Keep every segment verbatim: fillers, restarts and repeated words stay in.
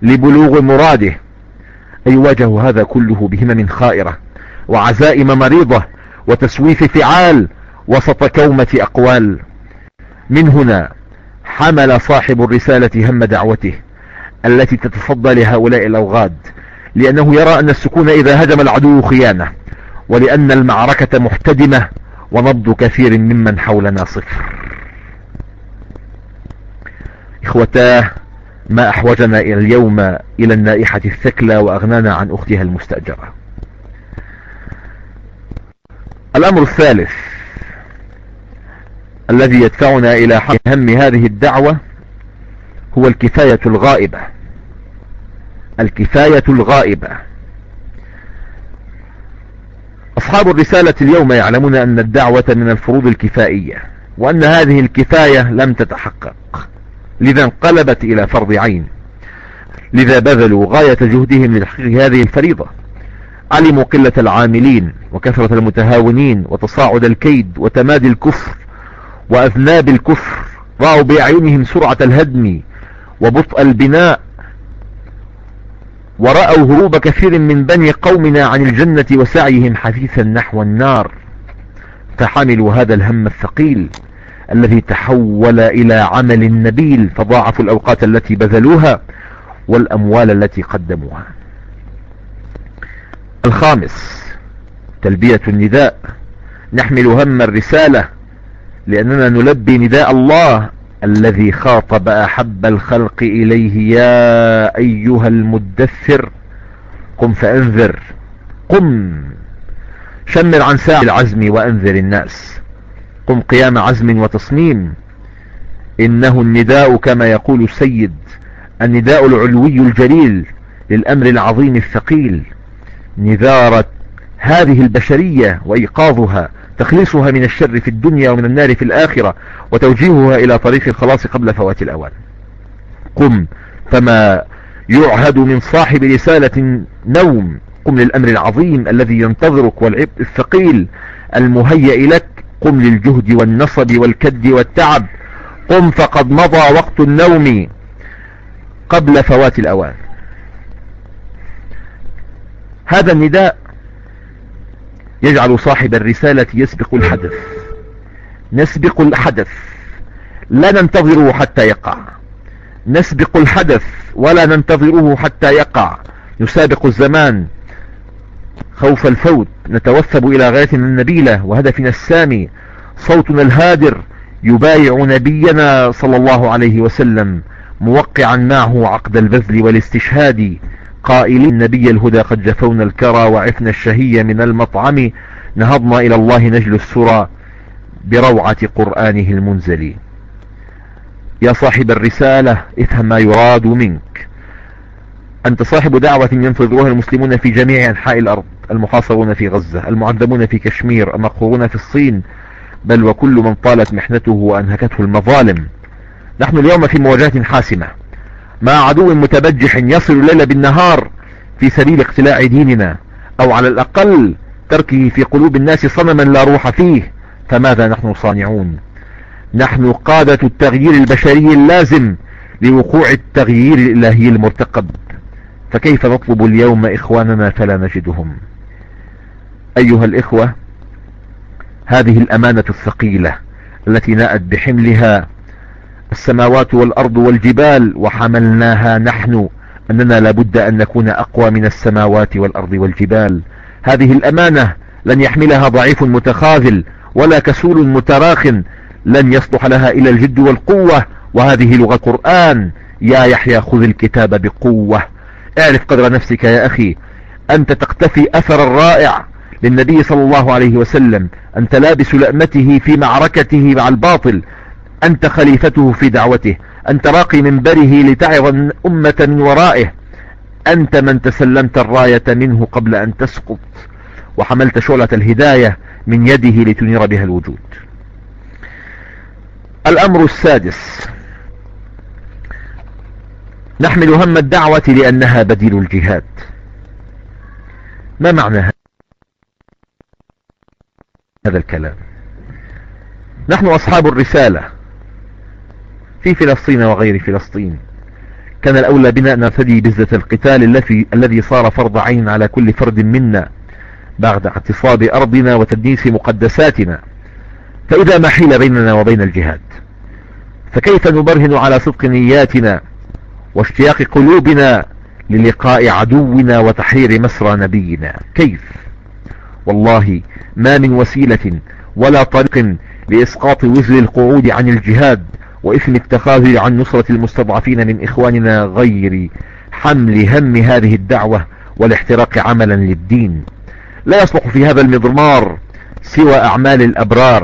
لبلوغ مراده، أي واجهوا هذا كله بهمم خائرة وعزائم مريضة وتسويف فعال وسط كومة أقوال. من هنا حمل صاحب الرسالة هم دعوته التي تتصدى لهؤلاء الأوغاد، لأنه يرى أن السكون إذا هجم العدو خيانة، ولأن المعركة محتدمة ونبض كثير ممن حولنا صفر. إخوتاه، ما أحوجنا اليوم إلى النائحة الثكلى وأغنانا عن أختها المستأجرة. الأمر الثالث الذي يدفعنا إلى حل هم هذه الدعوة هو الكفاية الغائبة. الكفاية الغائبة. أصحاب الرسالة اليوم يعلمون أن الدعوة من الفروض الكفائية، وأن هذه الكفاية لم تتحقق، لذا انقلبت إلى فرض عين. لذا بذلوا غاية جهدهم لتحقيق هذه الفريضة. علموا قلة العاملين وكثرة المتهاونين وتصاعد الكيد وتمادي الكفر وأذناب الكفر، رأوا بأعينهم سرعة الهدم وبطء البناء، ورأوا هروب كثير من بني قومنا عن الجنة وسعيهم حثيثا نحو النار، فحملوا هذا الهم الثقيل الذي تحول إلى عمل نبيل، فضاعفوا الأوقات التي بذلوها والأموال التي قدموها. الخامس تلبية النداء. نحمل هم الرسالة لأننا نلبي نداء الله الذي خاطب أحب الخلق إليه: يا أيها المدثر قم فأنذر. قم، شمر عن ساعة العزم وأنذر الناس. قم قيام عزم وتصميم. إنه النداء كما يقول السيد، النداء العلوي الجليل للأمر العظيم الثقيل، نذارة هذه البشرية وإيقاظها، تخليصها من الشر في الدنيا ومن النار في الآخرة، وتوجيهها إلى طريق الخلاص قبل فوات الأوان. قم، فما يعهد من صاحب رسالة نوم. قم للأمر العظيم الذي ينتظرك والعبء الثقيل المهيئ لك. قم للجهد والنصب والكد والتعب. قم، فقد مضى وقت النوم قبل فوات الأوان. هذا النداء يجعل صاحب الرسالة يسبق الحدث. نسبق الحدث، لا ننتظره حتى يقع. نسبق الحدث ولا ننتظره حتى يقع. نسابق الزمان خوف الفوت، نتوثب إلى غايتنا النبيلة وهدفنا السامي. صوتنا الهادر يبايع نبينا صلى الله عليه وسلم، موقعا معه عقد البذل والاستشهاد، قائلين: نبي الهدى قد جفونا الكرى وعفنا الشهية من المطعم، نهضنا إلى الله نجل السرى بروعة قرآنه المنزل. يا صاحب الرسالة، افهم ما يراد منك. أنت صاحب دعوة ينتظرها المسلمون في جميع أنحاء الأرض، المحاصرون في غزة، المعذبون في كشمير، المقهورون في الصين، بل وكل من طالت محنته وأنهكته المظالم. نحن اليوم في مواجهة حاسمة مع عدو متبجح يصل الليل بالنهار في سبيل اقتلاع ديننا، أو على الأقل تركه في قلوب الناس صنما لا روح فيه. فماذا نحن صانعون؟ نحن قادة التغيير البشري اللازم لوقوع التغيير الإلهي المرتقب، فكيف نطلب اليوم إخواننا فلا نجدهم؟ أيها الإخوة، هذه الأمانة الثقيلة التي نأت بحملها السماوات والأرض والجبال وحملناها نحن، أننا لابد أن نكون أقوى من السماوات والأرض والجبال. هذه الأمانة لن يحملها ضعيف متخاذل ولا كسول متراخ، لن يصلح لها إلى الجد والقوة، وهذه لغة القرآن: يا يحيى خذ الكتاب بقوة. اعرف قدر نفسك يا أخي، أنت تقتفي أثر الرائع للنبي صلى الله عليه وسلم، أنت لابس لأمته في معركته مع الباطل، أنت خليفته في دعوته، أنت راقي منبره لتعظ الأمة من ورائه، أنت من تسلمت الراية منه قبل أن تسقط، وحملت شعلة الهداية من يده لتنير بها الوجود. الأمر السادس: نحمل هم الدعوة لأنها بديل الجهاد. ما معنى هذا الكلام؟ نحن أصحاب الرسالة في فلسطين وغير فلسطين كان الأولى بنا أن نرتدي بزة القتال الذي الذي صار فرض عين على كل فرد منا بعد اعتصاب أرضنا وتدنيس مقدساتنا، فإذا ما حيل بيننا وبين الجهاد، فكيف نبرهن على صدق نياتنا واشتياق قلوبنا للقاء عدونا وتحرير مسرى نبينا؟ كيف؟ والله ما من وسيلة ولا طريق لإسقاط وزر القعود عن الجهاد وإثم التخاذل عن نصرة المستضعفين من إخواننا غير حمل هم هذه الدعوة والاحتراق عملا للدين. لا يصلح في هذا المضمار سوى أعمال الأبرار،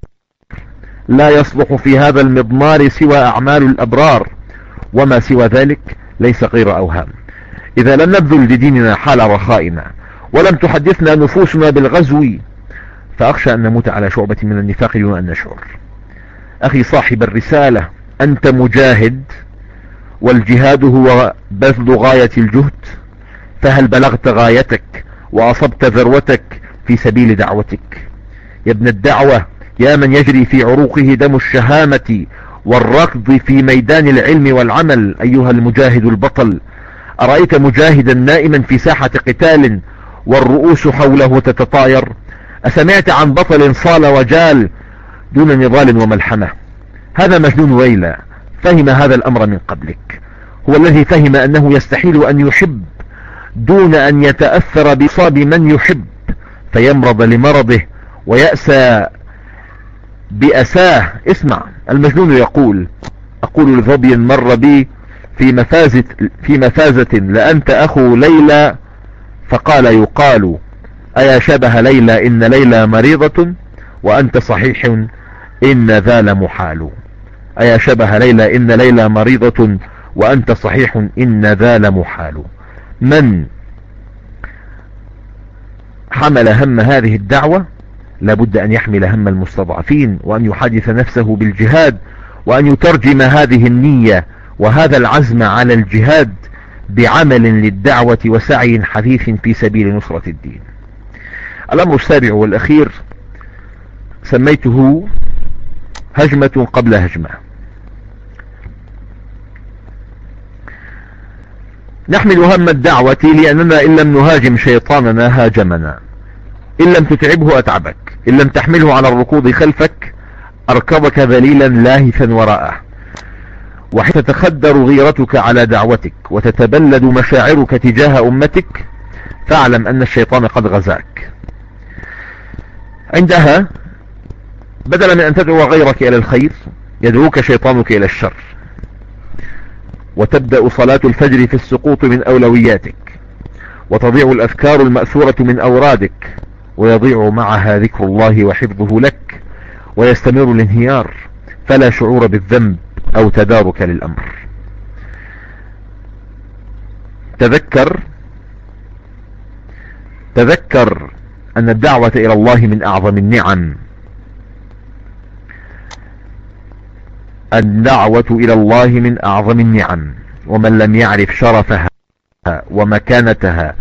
لا يصلح في هذا المضمار سوى أعمال الأبرار، وما سوى ذلك ليس غير أوهام. إذا لم نبذل لديننا حال رخائنا ولم تحدثنا نفوسنا بالغزو، فأخشى أن نموت على شعبة من النفاق دون أن نشعر. أخي صاحب الرسالة، أنت مجاهد، والجهاد هو بذل غاية الجهد، فهل بلغت غايتك وأصبت ذروتك في سبيل دعوتك؟ يا ابن الدعوة، يا من يجري في عروقه دم الشهامة والركض في ميدان العلم والعمل، أيها المجاهد البطل، أرأيت مجاهدا نائما في ساحة قتال والرؤوس حوله تتطاير؟ أسمعت عن بطل صال وجال دون نضال وملحمة؟ هذا مجنون ليلى، فهم هذا الأمر من قبلك، هو الذي فهم أنه يستحيل أن يحب دون أن يتأثر بإصاب من يحب فيمرض لمرضه ويأسى بأساه. اسمع، المجنون يقول: أقول لظبي مر بي في مفازة, في مفازة لأنت أخو ليلى، فقال يقال: أيا شبه ليلى إن ليلى مريضة وأنت صحيح إن ذا لمحال. أيا شبه ليلى إن ليلى مريضة وأنت صحيح إن ذا لمحال. من حمل هم هذه الدعوة لابد أن يحمل هم المستضعفين، وأن يحدث نفسه بالجهاد، وأن يترجم هذه النية وهذا العزم على الجهاد بعمل للدعوة وسعي حثيث في سبيل نصرة الدين. الأمر السابع والأخير سميته هجمة قبل هجمة. نحمل هم الدعوة لأننا إن لم نهاجم شيطاننا هاجمنا، إن لم تتعبه أتعبك، إن لم تحمله على الركوض خلفك أركضك ذليلا لاهثا وراءه. وحيث تتخدر غيرتك على دعوتك وتتبلد مشاعرك تجاه أمتك فاعلم أن الشيطان قد غزاك. عندها بدلا من أن تدعو غيرك إلى الخير يدعوك شيطانك إلى الشر، وتبدأ صلاة الفجر في السقوط من أولوياتك، وتضيع الأذكار المأثورة من أورادك، ويضيع معها ذكر الله وحفظه لك، ويستمر الانهيار فلا شعور بالذنب أو تدارك للأمر. تذكر تذكر أن الدعوة إلى الله من أعظم النعم. الدعوة إلى الله من أعظم النعم، ومن لم يعرف شرفها ومكانتها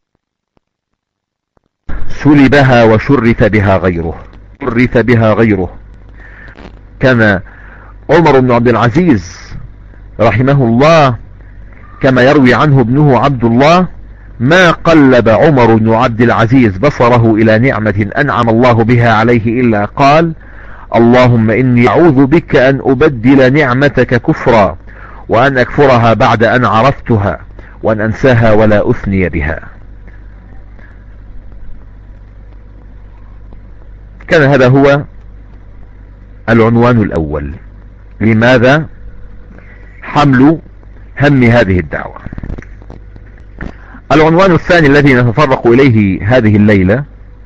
سلبها وشرف بها غيره شرف بها غيره كان عمر بن عبد العزيز رحمه الله كما يروي عنه ابنه عبد الله: ما قلب عمر بن عبد العزيز بصره إلى نعمة أنعم الله بها عليه إلا قال: اللهم إني أعوذ بك أن أبدل نعمتك كفرا وأن أكفرها بعد أن عرفتها وأن أنساها ولا أثني بها. كان هذا هو العنوان الأول. لماذا حمل هم هذه الدعوة؟ العنوان الثاني الذي نتطرق إليه هذه الليلة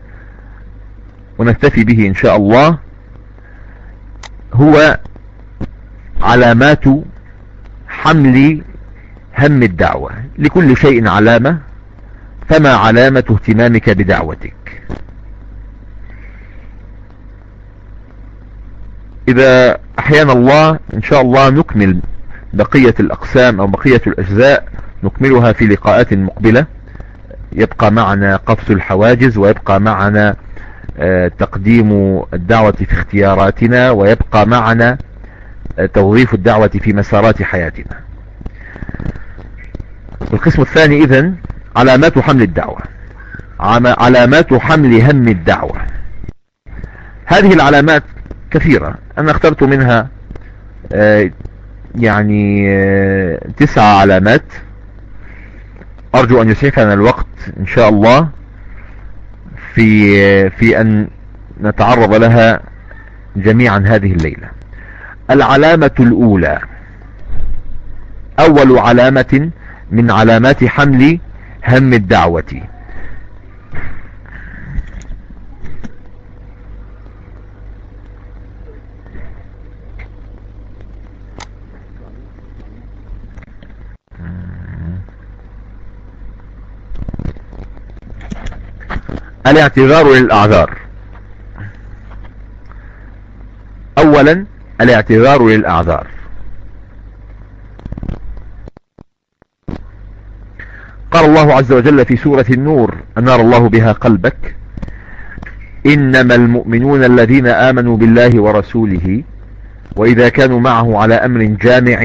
ونكتفي به إن شاء الله هو علامات حمل هم الدعوة. لكل شيء علامة، فما علامة اهتمامك بدعوتك؟ إذا أحيانا الله إن شاء الله نكمل بقية الأقسام أو بقية الأجزاء، نكملها في لقاءات مقبلة. يبقى معنا قفز الحواجز، ويبقى معنا تقديم الدعوة في اختياراتنا، ويبقى معنا توظيف الدعوة في مسارات حياتنا. القسم الثاني إذن علامات حمل الدعوة. علامات حمل هم الدعوة. هذه العلامات كثيرة، أنا اخترت منها يعني تسع علامات، أرجو أن يسعفنا الوقت إن شاء الله في في أن نتعرض لها جميعا هذه الليلة. العلامة الأولى، أول علامة من علامات حمل هم الدعوة، الاعتذار للأعذار. اولا الاعتذار للأعذار. قال الله عز وجل في سورة النور: أنار الله بها قلبك، إنما المؤمنون الذين آمنوا بالله ورسوله وإذا كانوا معه على أمر جامع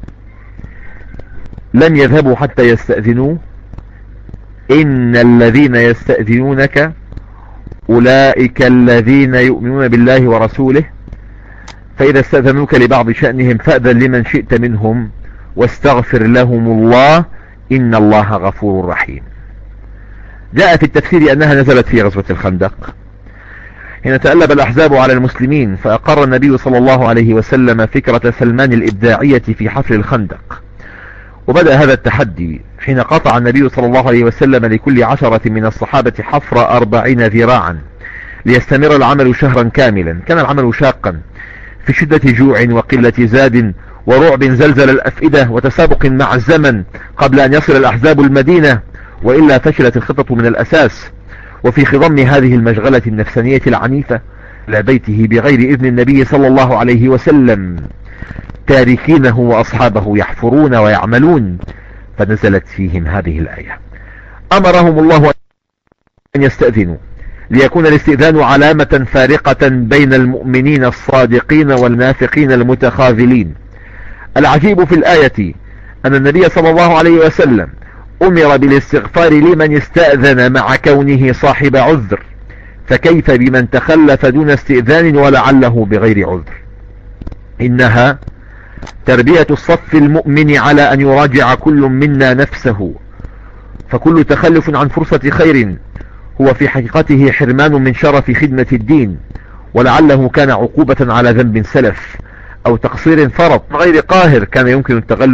لم يذهبوا حتى يستأذنوه، إن الذين يستأذنونك أولئك الذين يؤمنون بالله ورسوله فإذا استأذنوك لبعض شأنهم فأذن لمن شئت منهم واستغفر لهم الله إن الله غفور رحيم. جاء في التفسير أنها نزلت في غزوة الخندق حين تألب الأحزاب على المسلمين، فأقر النبي صلى الله عليه وسلم فكرة سلمان الإبداعية في حفر الخندق، وبدأ هذا التحدي حين قطع النبي صلى الله عليه وسلم لكل عشرة من الصحابة حفر أربعين ذراعا ليستمر العمل شهرا كاملا. كان العمل شاقا في شدة جوع وقلة زاد ورعب زلزل الأفئدة وتسابق مع الزمن قبل أن يصل الأحزاب المدينة، وإلا فشلت الخطة من الأساس. وفي خضم هذه المشغلة النفسانية العنيفة لبيته بغير إذن النبي صلى الله عليه وسلم تاركينه وأصحابه يحفرون ويعملون، فنزلت فيهم هذه الآية: أمرهم الله أن يستأذنوا ليكون الاستئذان علامة فارقة بين المؤمنين الصادقين والنافقين المتخاذلين. العجيب في الآية أن النبي صلى الله عليه وسلم أمر بالاستغفار لمن استأذن مع كونه صاحب عذر، فكيف بمن تخلف دون استئذان ولعله بغير عذر؟ إنها تربية الصف المؤمن على أن يراجع كل منا نفسه، فكل تخلف عن فرصة خير هو في حقيقته حرمان من شرف خدمة الدين، ولعله كان عقوبة على ذنب سلف أو تقصير فرط غير قاهر كان يمكن التغلب